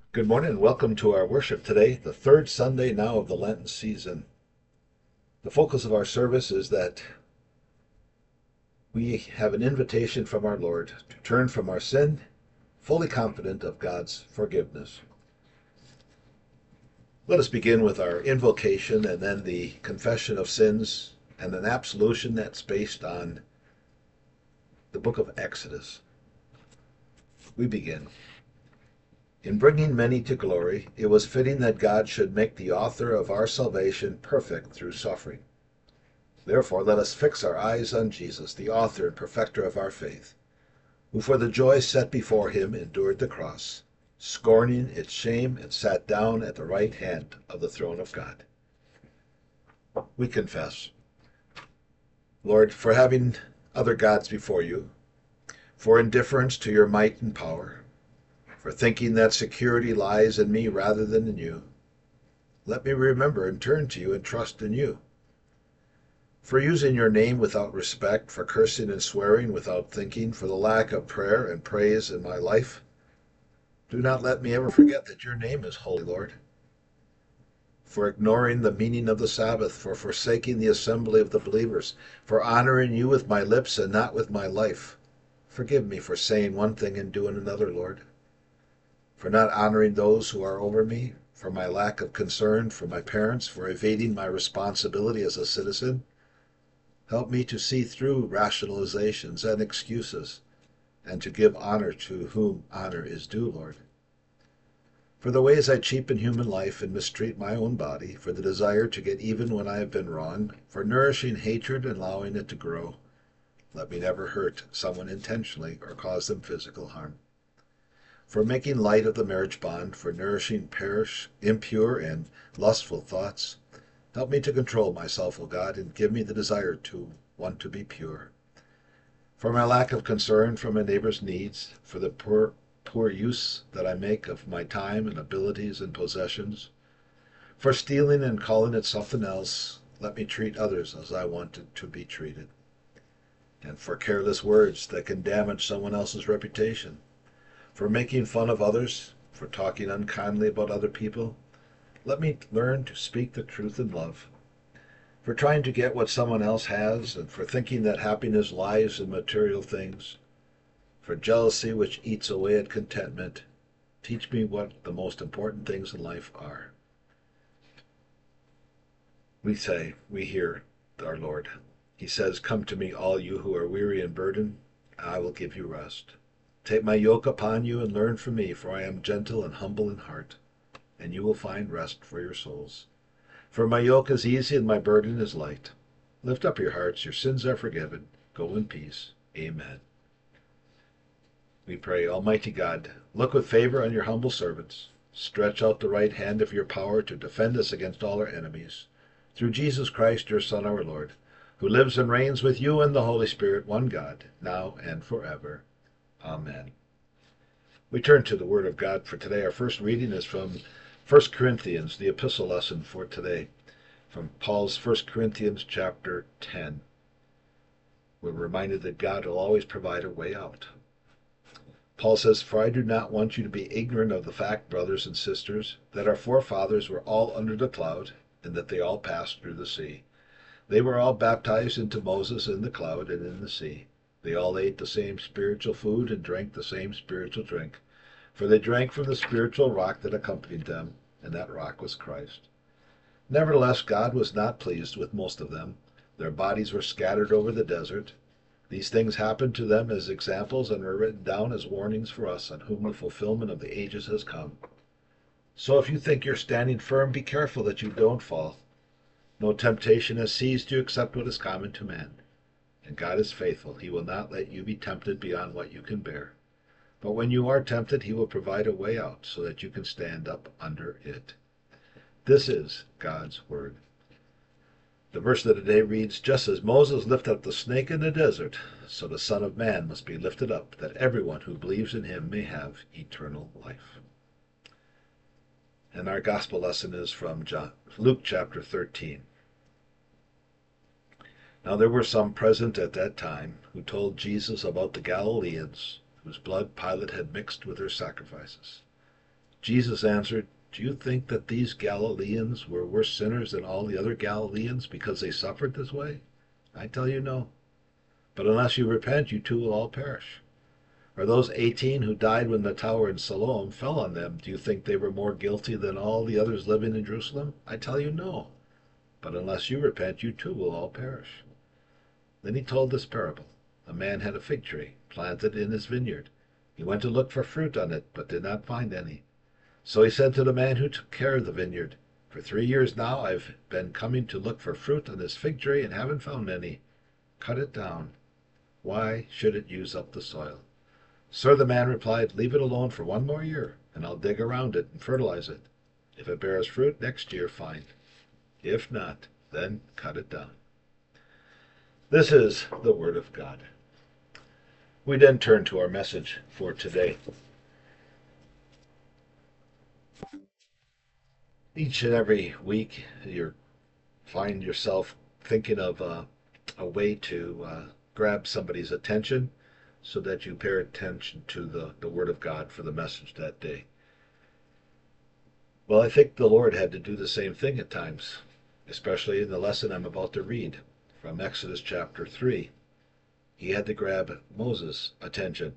Good morning and welcome to our worship today, the third Sunday now of the Lenten season. The focus of our service is that we have an invitation from our Lord to turn from our sin, fully confident of God's forgiveness. Let us begin with our invocation and then the confession of sins and an absolution that's based on the book of Exodus. We begin. In bringing many to glory, it was fitting that God should make the author of our salvation perfect through suffering. Therefore, let us fix our eyes on Jesus, the author and perfecter of our faith, who for the joy set before him endured the cross, scorning its shame, and sat down at the right hand of the throne of God. We confess, Lord, for having other gods before you, for indifference to your might and power, for thinking that security lies in me rather than in you. Let me remember and turn to you and trust in you. For using your name without respect, for cursing and swearing without thinking, for the lack of prayer and praise in my life, do not let me ever forget that your name is holy, Lord. For ignoring the meaning of the Sabbath, for forsaking the assembly of the believers, for honoring you with my lips and not with my life. Forgive me for saying one thing and doing another, Lord. For not honoring those who are over me, for my lack of concern for my parents, for evading my responsibility as a citizen. Help me to see through rationalizations and excuses, and to give honor to whom honor is due, Lord. For the ways I cheapen human life and mistreat my own body, for the desire to get even when I have been wrong, for nourishing hatred and allowing it to grow, let me never hurt someone intentionally or cause them physical harm. For making light of the marriage bond, for nourishing impure and lustful thoughts, help me to control myself, O God, and give me the desire to want to be pure. For my lack of concern for my neighbor's needs, for the poor use that I make of my time and abilities and possessions, for stealing and calling it something else, let me treat others as I wanted to be treated. And for careless words that can damage someone else's reputation, for making fun of others, for talking unkindly about other people, let me learn to speak the truth in love. For trying to get what someone else has, and for thinking that happiness lies in material things, for jealousy which eats away at contentment, teach me what the most important things in life are. We hear our Lord. He says, "Come to me, all you who are weary and burdened, I will give you rest. Take my yoke upon you and learn from me, for I am gentle and humble in heart, and you will find rest for your souls. For my yoke is easy and my burden is light. Lift up your hearts, your sins are forgiven. Go in peace. Amen." We pray, Almighty God, look with favor on your humble servants. Stretch out the right hand of your power to defend us against all our enemies. Through Jesus Christ, your Son, our Lord, who lives and reigns with you and the Holy Spirit, one God, now and forever. Amen. We turn to the Word of God for today. Our first reading is from 1 Corinthians, the epistle lesson for today, from Paul's 1 Corinthians chapter 10. We're reminded that God will always provide a way out. Paul says, "For I do not want you to be ignorant of the fact, brothers and sisters, that our forefathers were all under the cloud, and that they all passed through the sea. They were all baptized into Moses in the cloud and in the sea. They all ate the same spiritual food and drank the same spiritual drink, for they drank from the spiritual rock that accompanied them, and that rock was Christ. Nevertheless, God was not pleased with most of them. Their bodies were scattered over the desert. These things happened to them as examples and were written down as warnings for us, on whom the fulfillment of the ages has come. So if you think you're standing firm, be careful that you don't fall. No temptation has seized you except what is common to man. And God is faithful. He will not let you be tempted beyond what you can bear. But when you are tempted, he will provide a way out so that you can stand up under it." This is God's word. The verse of the day reads, "Just as Moses lifted up the snake in the desert, so the Son of Man must be lifted up, that everyone who believes in him may have eternal life." And our gospel lesson is from Luke chapter 13. Now there were some present at that time who told Jesus about the Galileans, whose blood Pilate had mixed with their sacrifices. Jesus answered, "Do you think that these Galileans were worse sinners than all the other Galileans because they suffered this way? I tell you no. But unless you repent, you too will all perish. Or those 18 who died when the tower in Siloam fell on them, do you think they were more guilty than all the others living in Jerusalem? I tell you no. But unless you repent, you too will all perish." Then he told this parable. A man had a fig tree planted in his vineyard. He went to look for fruit on it, but did not find any. So he said to the man who took care of the vineyard, "For 3 years now I've been coming to look for fruit on this fig tree and haven't found any. Cut it down. Why should it use up the soil?" "Sir," the man replied, "leave it alone for 1 more year, and I'll dig around it and fertilize it. If it bears fruit next year, fine. If not, then cut it down." This is the Word of God. We then turn to our message for today. Each and every week, you find yourself thinking of a way to grab somebody's attention so that you pay attention to the Word of God for the message that day. Well, I think the Lord had to do the same thing at times, especially in the lesson I'm about to read from Exodus chapter 3. He had to grab Moses' attention.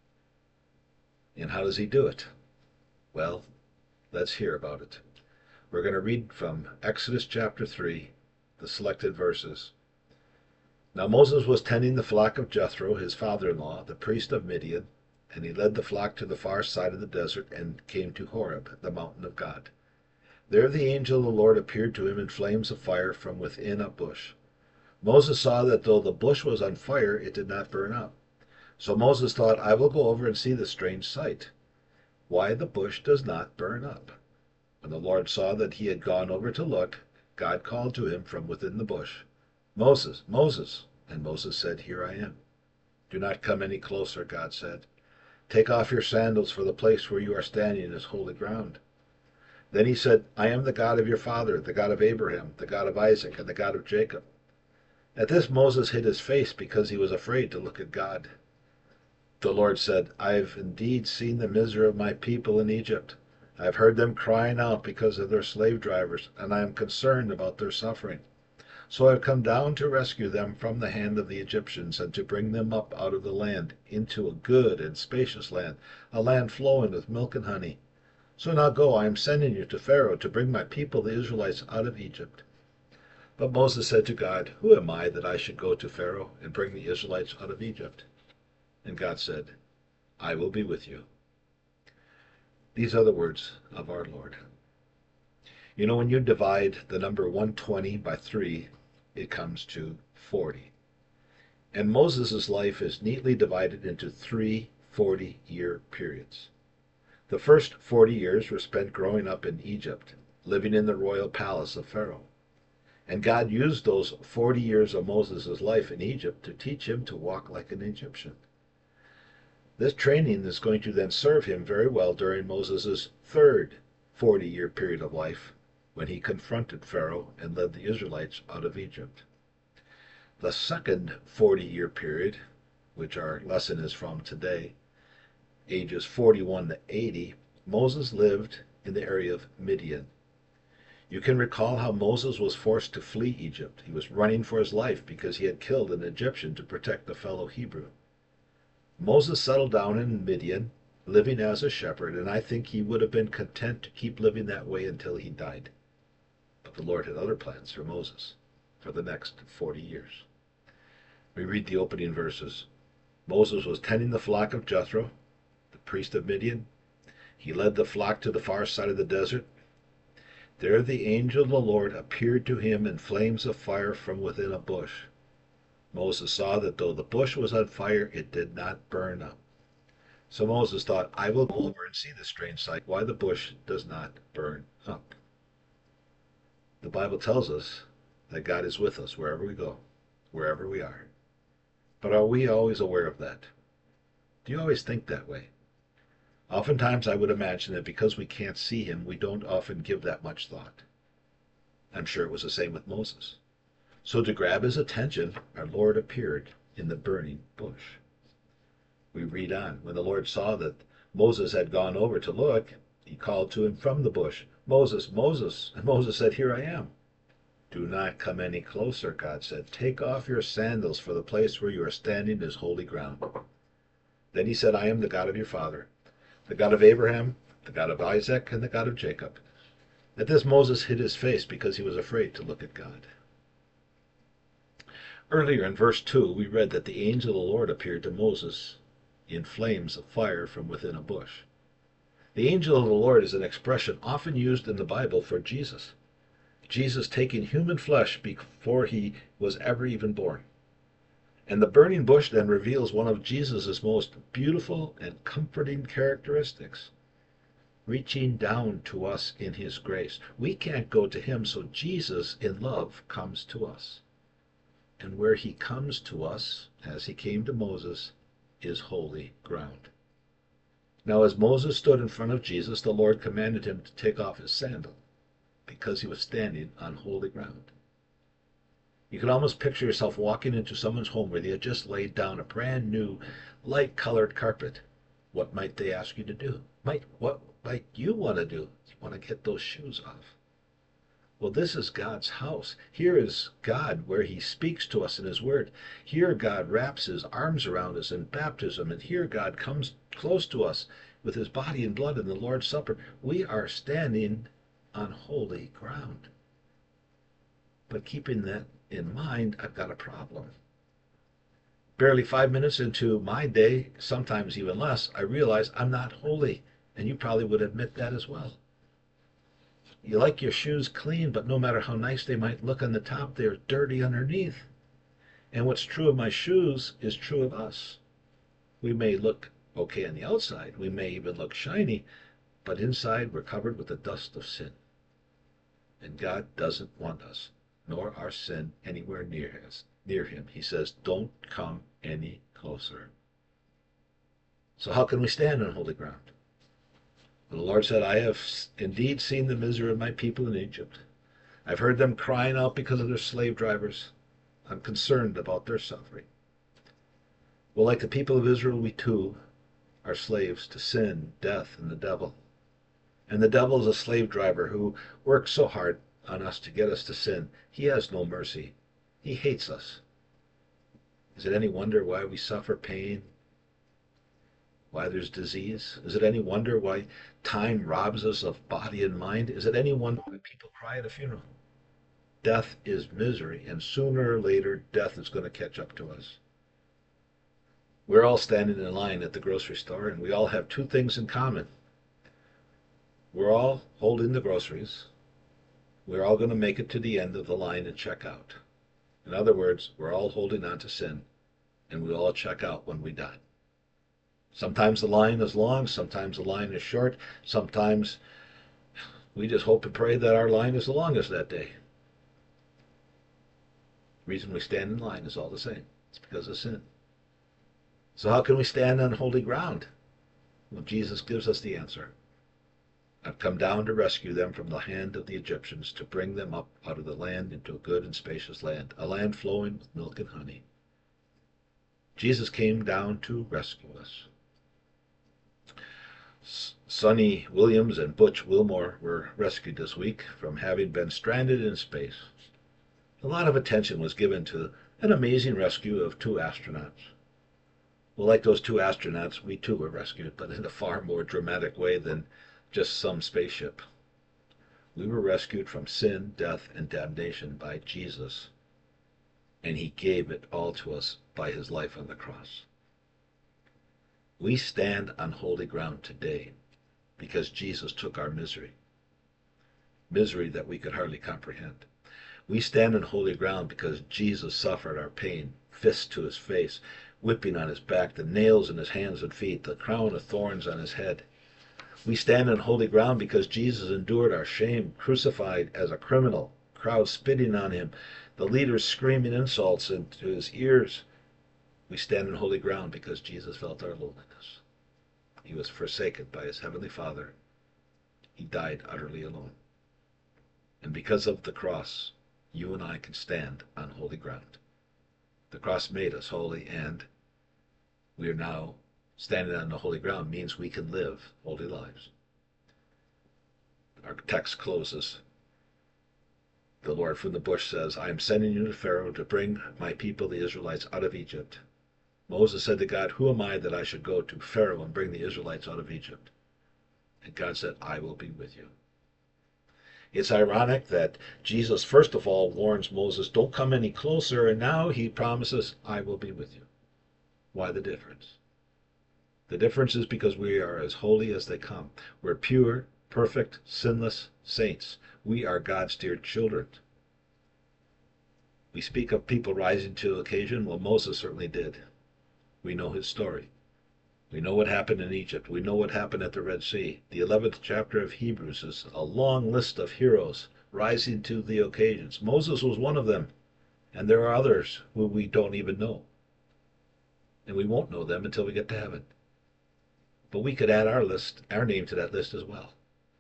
And how does he do it? Well, let's hear about it. We're going to read from Exodus chapter 3, the selected verses. Now Moses was tending the flock of Jethro, his father-in-law, the priest of Midian, and he led the flock to the far side of the desert and came to Horeb, the mountain of God. There the angel of the Lord appeared to him in flames of fire from within a bush. Moses saw that though the bush was on fire, it did not burn up. So Moses thought, "I will go over and see the strange sight, why the bush does not burn up." When the Lord saw that he had gone over to look, God called to him from within the bush, "Moses, Moses." And Moses said, "Here I am." "Do not come any closer," God said. "Take off your sandals, for the place where you are standing is holy ground." Then he said, "I am the God of your father, the God of Abraham, the God of Isaac, and the God of Jacob." At this Moses hid his face because he was afraid to look at God. The Lord said, "I've indeed seen the misery of my people in Egypt. I've heard them crying out because of their slave drivers, and I am concerned about their suffering. So I've come down to rescue them from the hand of the Egyptians and to bring them up out of the land into a good and spacious land, a land flowing with milk and honey. So now go, I am sending you to Pharaoh to bring my people, the Israelites, out of Egypt." But Moses said to God, "Who am I that I should go to Pharaoh and bring the Israelites out of Egypt?" And God said, "I will be with you." These are the words of our Lord. You know, when you divide the number 120 by 3, it comes to 40. And Moses' life is neatly divided into 3 40-year periods. The first 40 years were spent growing up in Egypt, living in the royal palace of Pharaoh. And God used those 40 years of Moses' life in Egypt to teach him to walk like an Egyptian. This training is going to then serve him very well during Moses' third 40-year period of life, when he confronted Pharaoh and led the Israelites out of Egypt. The second 40-year period, which our lesson is from today, ages 41 to 80, Moses lived in the area of Midian. You can recall how Moses was forced to flee Egypt. He was running for his life because he had killed an Egyptian to protect a fellow Hebrew. Moses settled down in Midian, living as a shepherd, and I think he would have been content to keep living that way until he died. But the Lord had other plans for Moses for the next 40 years. We read the opening verses. Moses was tending the flock of Jethro, the priest of Midian. He led the flock to the far side of the desert. There the angel of the Lord appeared to him in flames of fire from within a bush. Moses saw that though the bush was on fire, it did not burn up. So Moses thought, "I will go over and see the strange sight, why the bush does not burn up." The Bible tells us that God is with us wherever we go, wherever we are. But are we always aware of that? Do you always think that way? Oftentimes I would imagine that because we can't see him, we don't often give that much thought. I'm sure it was the same with Moses. So to grab his attention, our Lord appeared in the burning bush. We read on. When the Lord saw that Moses had gone over to look, He called to him from the bush, "Moses, Moses." And Moses said, "Here I am." "Do not come any closer," God said. "Take off your sandals, for the place where you are standing is holy ground." Then he said, "I am the God of your father, the God of Abraham, the God of Isaac, and the God of Jacob." At this Moses hid his face because he was afraid to look at God. Earlier in verse 2, we read that the angel of the Lord appeared to Moses in flames of fire from within a bush. The angel of the Lord is an expression often used in the Bible for Jesus. Jesus taking human flesh before he was ever even born. And the burning bush then reveals one of Jesus' most beautiful and comforting characteristics, reaching down to us in his grace. We can't go to him, so Jesus in love comes to us. And where he comes to us, as he came to Moses, is holy ground. Now, as Moses stood in front of Jesus, the Lord commanded him to take off his sandal, because he was standing on holy ground. You can almost picture yourself walking into someone's home where they had just laid down a brand new, light-colored carpet. What might they ask you to do? What might you want to do? You want to get those shoes off. Well, this is God's house. Here is God where he speaks to us in his word. Here God wraps his arms around us in baptism, and here God comes close to us with his body and blood in the Lord's Supper. We are standing on holy ground. But keeping that in mind, I've got a problem. Barely 5 minutes into my day, sometimes even less, I realize I'm not holy, and you probably would admit that as well. You like your shoes clean, but no matter how nice they might look on the top, they're dirty underneath. And what's true of my shoes is true of us. We may look okay on the outside, we may even look shiny, but inside we're covered with the dust of sin. And God doesn't want us, nor our sin, anywhere near him. He says, don't come any closer. So how can we stand on holy ground? The Lord said, "I have indeed seen the misery of my people in Egypt. I've heard them crying out because of their slave drivers. I'm concerned about their suffering." Well, like the people of Israel, we too are slaves to sin, death, and the devil. And the devil is a slave driver who works so hard on us to get us to sin. He has no mercy. He hates us. Is it any wonder why we suffer pain? Why there's disease? Is it any wonder why time robs us of body and mind? Is it any wonder why people cry at a funeral? Death is misery, and sooner or later, death is going to catch up to us. We're all standing in line at the grocery store, and we all have two things in common. We're all holding the groceries. We're all going to make it to the end of the line and check out. In other words, we're all holding on to sin, and we all check out when we die. Sometimes the line is long, sometimes the line is short, sometimes we just hope and pray that our line is the longest that day. The reason we stand in line is all the same. It's because of sin. So how can we stand on holy ground? Well, Jesus gives us the answer. I've come down to rescue them from the hand of the Egyptians, to bring them up out of the land into a good and spacious land, a land flowing with milk and honey. Jesus came down to rescue us. Sonny Williams and Butch Wilmore were rescued this week from having been stranded in space. A lot of attention was given to an amazing rescue of two astronauts. Well, like those two astronauts, we too were rescued, but in a far more dramatic way than just some spaceship. We were rescued from sin, death, and damnation by Jesus, and he gave it all to us by his life on the cross. We stand on holy ground today because Jesus took our misery that we could hardly comprehend. We stand on holy ground because Jesus suffered our pain, fists to his face, whipping on his back, the nails in his hands and feet, the crown of thorns on his head. We stand on holy ground because Jesus endured our shame, crucified as a criminal, crowds spitting on him, the leaders screaming insults into his ears. We stand on holy ground because Jesus felt our loneliness. He was forsaken by his heavenly Father. He died utterly alone. And because of the cross, you and I can stand on holy ground. The cross made us holy, and we are now standing on the holy ground means we can live holy lives. our text closes. The Lord from the bush says, I am sending you to Pharaoh to bring my people, the Israelites, out of Egypt. Moses said to God, who am I that I should go to Pharaoh and bring the Israelites out of Egypt? And God said, I will be with you. It's ironic that Jesus, first of all, warns Moses, don't come any closer, and now he promises, I will be with you. Why the difference? The difference is because we are as holy as they come. We're pure, perfect, sinless saints. We are God's dear children. We speak of people rising to the occasion. Well, Moses certainly did. We know his story. We know what happened in Egypt. We know what happened at the Red Sea. The 11th chapter of Hebrews is a long list of heroes rising to the occasions. Moses was one of them, and there are others who we don't even know. And we won't know them until we get to heaven. But we could add our name to that list as well.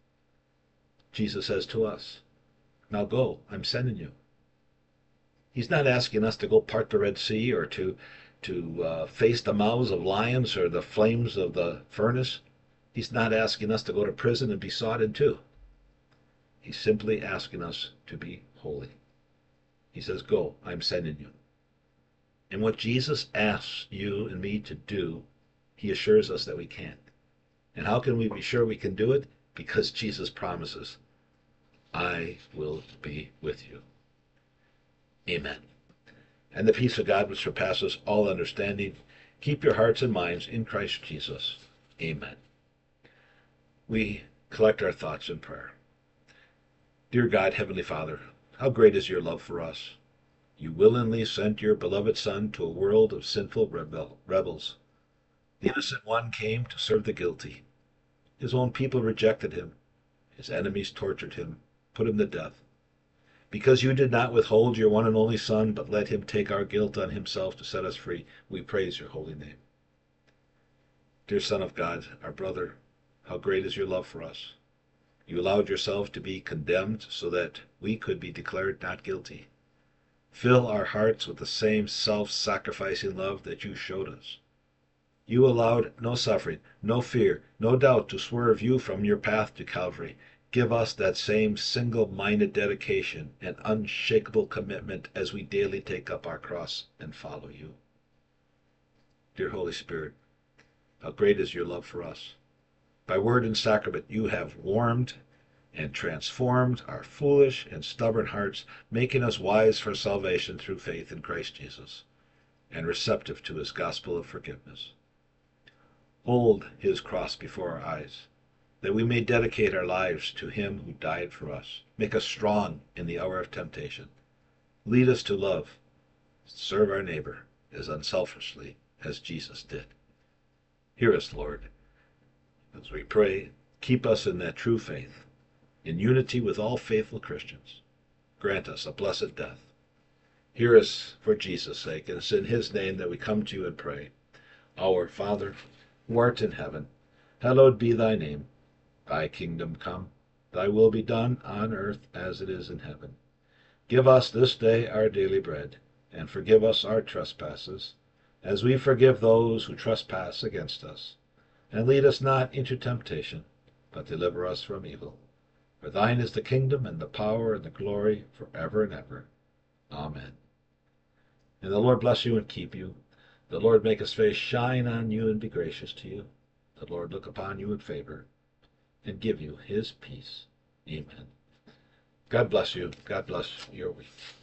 Jesus says to us, now go, I'm sending you. He's not asking us to go part the Red Sea or to face the mouths of lions or the flames of the furnace. He's not asking us to go to prison and be sodded too. He's simply asking us to be holy. He says, go, I'm sending you. And what Jesus asks you and me to do, he assures us that we can. And how can we be sure we can do it? Because Jesus promises, I will be with you. Amen. And the peace of God which surpasses all understanding, keep your hearts and minds in Christ Jesus. Amen. We collect our thoughts in prayer. Dear God, Heavenly Father, how great is your love for us. You willingly sent your beloved Son to a world of sinful rebels. The innocent one came to serve the guilty. His own people rejected him. His enemies tortured him, put him to death. Because you did not withhold your one and only Son, but let him take our guilt on himself to set us free, we praise your holy name. Dear Son of God, our brother, how great is your love for us. You allowed yourself to be condemned so that we could be declared not guilty. Fill our hearts with the same self-sacrificing love that you showed us. You allowed no suffering, no fear, no doubt to swerve you from your path to Calvary. Give us that same single-minded dedication and unshakable commitment as we daily take up our cross and follow you. Dear Holy Spirit, how great is your love for us. By word and sacrament you have warmed and transformed our foolish and stubborn hearts, making us wise for salvation through faith in Christ Jesus, and receptive to his gospel of forgiveness. Hold his cross before our eyes, that we may dedicate our lives to him who died for us. Make us strong in the hour of temptation. Lead us to love, serve our neighbor as unselfishly as Jesus did. Hear us, Lord, as we pray. Keep us in that true faith, in unity with all faithful Christians. Grant us a blessed death. Hear us for Jesus' sake, and it's in his name that we come to you and pray. Our Father, who art in heaven, hallowed be thy name. Thy kingdom come, thy will be done on earth as it is in heaven. Give us this day our daily bread, and forgive us our trespasses, as we forgive those who trespass against us. And lead us not into temptation, but deliver us from evil. For thine is the kingdom, and the power, and the glory, forever and ever. Amen. And the Lord bless you and keep you. The Lord make his face shine on you and be gracious to you. The Lord look upon you in favor and give you his peace. Amen. God bless you. God bless your week.